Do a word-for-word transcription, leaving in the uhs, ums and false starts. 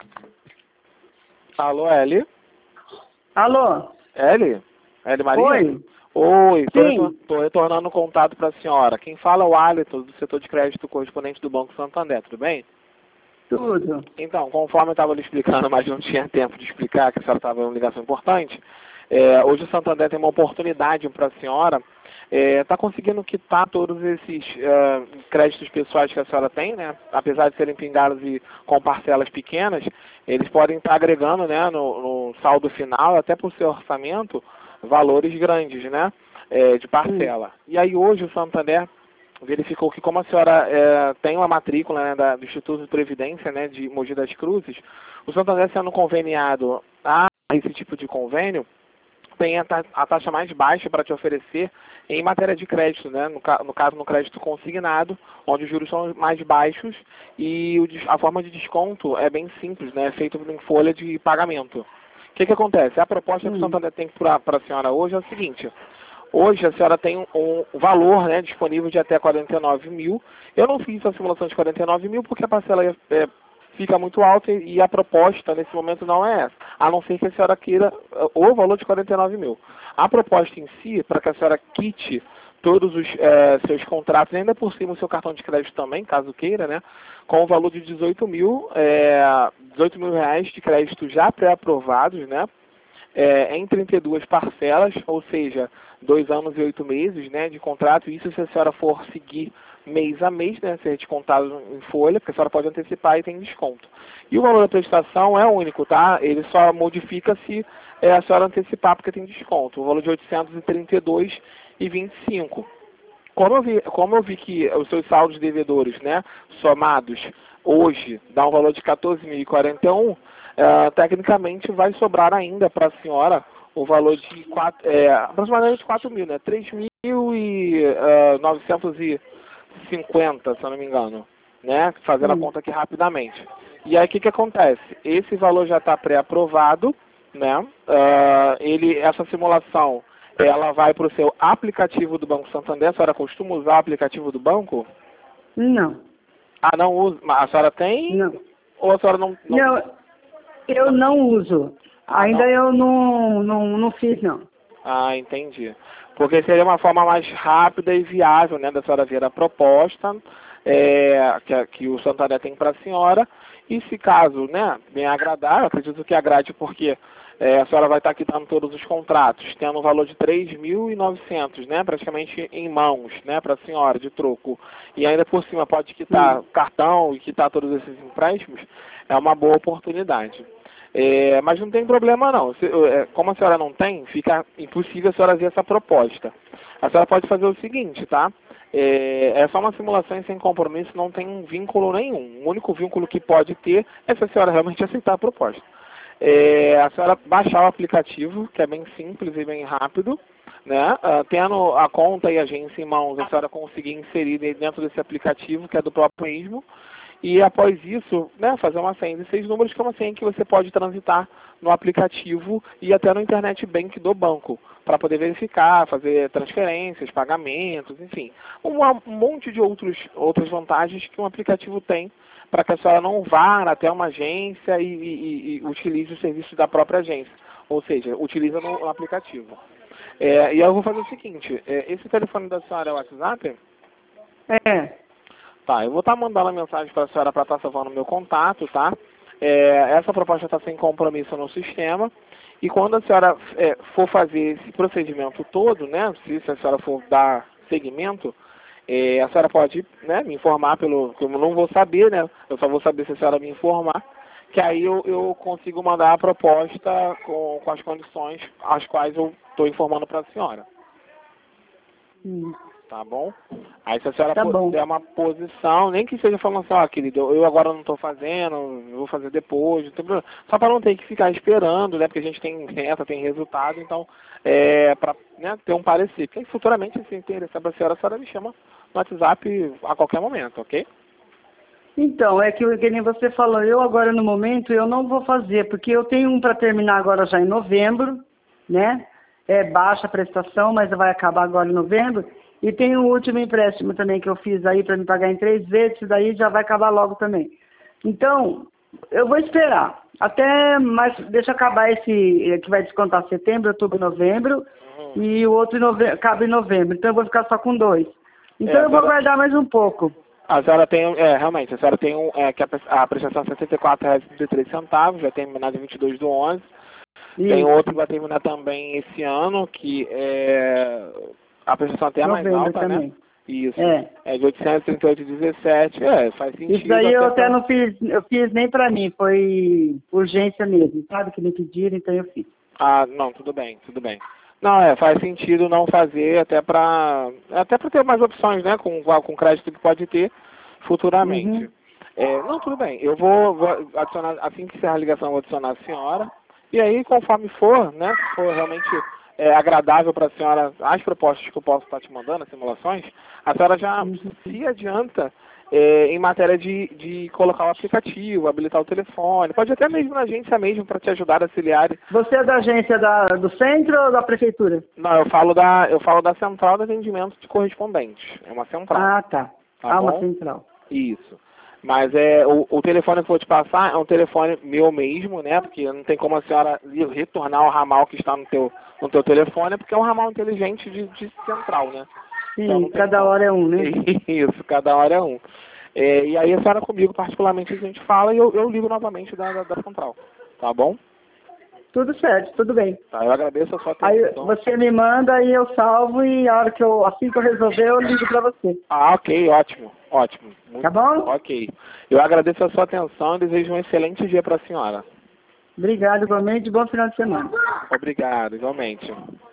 Alô, Eli? Alô? Eli? Eli Maria? Oi. Oi, Sim. estou retornando o contato para a senhora. Quem fala é o Alisson, do setor de crédito correspondente do Banco Santander, tudo bem? Tudo. Então, conforme eu estava lhe explicando, mas não tinha tempo de explicar, que a senhora estava em uma ligação importante, é, hoje o Santander tem uma oportunidade para a senhora está é, conseguindo quitar todos esses uh, créditos pessoais que a senhora tem, né? Apesar de serem pingados e com parcelas pequenas, eles podem estar agregando, né, no, no saldo final, até para o seu orçamento, valores grandes, né, é, de parcela. Hum. E aí hoje o Santander verificou que, como a senhora é, tem uma matrícula, né, da, do Instituto de Previdência, né, de Mogi das Cruzes, o Santander sendo conveniado a esse tipo de convênio, tem a, ta a taxa mais baixa para te oferecer em matéria de crédito, né? No, ca no caso, no crédito consignado, onde os juros são mais baixos e o, a forma de desconto é bem simples, né? É feito em folha de pagamento. O que que acontece? A proposta hum. que o Santander tem para a senhora hoje é a seguinte: hoje a senhora tem um, um valor, né, disponível de até quarenta e nove mil. Eu não fiz a simulação de quarenta e nove mil porque a parcela é, é fica muito alta e a proposta nesse momento não é essa, a não ser que a senhora queira o valor de quarenta e nove mil. A proposta em si, para que a senhora quite todos os é, seus contratos, ainda por cima o seu cartão de crédito também, caso queira, né, com o valor de dezoito mil, é, dezoito mil reais de crédito já pré-aprovados, né, é, em trinta e duas parcelas, ou seja, dois anos e oito meses, né, de contrato. Isso se a senhora for seguir mês a mês, né, ser descontado em folha, porque a senhora pode antecipar e tem desconto. E o valor da prestação é único, tá? Ele só modifica se é, a senhora antecipar, porque tem desconto. O valor de oitocentos e trinta e dois reais e vinte e cinco centavos. Como eu vi, como eu vi que os seus saldos devedores, né, somados hoje, dá um valor de quatorze mil e quarenta e um, uh, tecnicamente vai sobrar ainda para a senhora o valor de quatro, é, aproximadamente quatro mil, né, três mil e novecentos e cinquenta, se eu não me engano, né, fazendo hum. a conta aqui rapidamente. E aí o que que acontece? Esse valor já está pré-aprovado, né, uh, ele, essa simulação, ela vai para o seu aplicativo do Banco Santander. A senhora costuma usar o aplicativo do banco? Não. Ah, não usa? A senhora tem? Não. Ou a senhora não... Não, não eu não uso. Ah, Ainda não? eu não, não, não fiz, não. Ah, entendi. Porque seria uma forma mais rápida e viável, né, da senhora ver a proposta é, que, que o Santander tem para a senhora. E se caso, né, bem agradar, eu acredito que agrade, porque é, a senhora vai estar quitando todos os contratos, tendo um valor de três mil e novecentos, né, praticamente em mãos, né, para a senhora, de troco. E ainda por cima pode quitar hum. cartão e quitar todos esses empréstimos, é uma boa oportunidade. É, mas não tem problema não. Se, é, como a senhora não tem, fica impossível a senhora ver essa proposta. A senhora pode fazer o seguinte, tá? É, é só uma simulação sem compromisso, não tem um vínculo nenhum. O único vínculo que pode ter é se a senhora realmente aceitar a proposta. É, a senhora baixar o aplicativo, que é bem simples e bem rápido, né? Uh, tendo a conta e a agência em mãos, a senhora conseguir inserir dentro desse aplicativo, que é do próprio mesmo. E após isso, né, fazer uma senha de seis números, que é uma senha que você pode transitar no aplicativo e até no internet bank do banco, para poder verificar, fazer transferências, pagamentos, enfim. Um, um monte de outros, outras vantagens que um aplicativo tem, para que a senhora não vá até uma agência e, e, e utilize o serviço da própria agência. Ou seja, utiliza no, no aplicativo. É, e eu vou fazer o seguinte, é, esse telefone da senhora é o WhatsApp? É. Tá, eu vou estar mandando a mensagem para a senhora para estar salvando o meu contato, tá? É, essa proposta está sem compromisso no sistema. E quando a senhora é, for fazer esse procedimento todo, né? Se, se a senhora for dar seguimento, é, a senhora pode, né, me informar pelo... Eu não vou saber, né? Eu só vou saber se a senhora me informar. Que aí eu, eu consigo mandar a proposta com, com as condições as quais eu estou informando para a senhora. Hum. Tá bom? Aí se a senhora tá der uma posição, nem que seja falando assim, ó, querido, eu agora não estou fazendo, eu vou fazer depois, não tem problema. Só para não ter que ficar esperando, né? Porque a gente tem meta, tem resultado, então, é, para, né, ter um parecer. Porque futuramente, se interessar para a senhora, a senhora me chama no WhatsApp a qualquer momento, ok? Então, é que, que nem você falou, eu agora no momento, eu não vou fazer, porque eu tenho um para terminar agora já em novembro, né? É baixa a prestação, mas vai acabar agora em novembro. E tem o último empréstimo também que eu fiz aí para me pagar em três vezes, daí já vai acabar logo também. Então, Eu vou esperar. Até mais, deixa acabar esse, que vai descontar setembro, outubro, novembro, uhum. E o outro em nove... acaba em novembro. Então eu vou ficar só com dois. Então é, eu vou senhora... guardar mais um pouco. A senhora tem, é, realmente, a senhora tem um, é, que a, a prestação é sessenta e quatro reais e trinta e três centavos, vai terminar dia vinte e dois do onze. Isso. Tem outro que vai terminar também esse ano, que é a prestação até mais alta, também. Né? Isso. É. É de oitocentos e trinta e oito reais e dezessete centavos. É, faz sentido. Isso daí eu até pra... não fiz, eu fiz nem pra mim, foi urgência mesmo, sabe? Que me pediram, então eu fiz. Ah, não, tudo bem, tudo bem. Não, é, faz sentido não fazer até pra, até pra ter mais opções, né? Com, com crédito que pode ter futuramente. Uhum. É, não, tudo bem. Eu vou, vou adicionar, assim que encerrar a ligação, eu vou adicionar a senhora. E aí, conforme for, né? Se for realmente... é agradável para a senhora as propostas que eu posso estar te mandando, as simulações, a senhora já uhum. se adianta é, em matéria de, de colocar o aplicativo, habilitar o telefone, pode até mesmo na agência mesmo para te ajudar a auxiliar. Você é da agência da, do centro ou da prefeitura? Não, eu falo da, eu falo da central de atendimento de correspondentes, é uma central. Ah, tá. tá ah, bom? Uma central. Isso. Mas é, o, o telefone que eu vou te passar é um telefone meu mesmo, né? Porque não tem como a senhora retornar o ramal que está no teu, no teu telefone, porque é um ramal inteligente de, de central, né? Sim, então, cada como. hora é um, né? Isso, cada hora é um. É, e aí a senhora comigo, particularmente, a gente fala e eu, eu ligo novamente da, da, da central. Tá bom? Tudo certo, tudo bem. Tá, eu agradeço a sua atenção. Aí você me manda, aí eu salvo e a hora que eu, assim que eu resolver, eu ligo pra você. Ah, ok, ótimo, ótimo. Muito tá bom? Ok. Eu agradeço a sua atenção e desejo um excelente dia para a senhora. Obrigado, igualmente, bom final de semana. Obrigado, igualmente.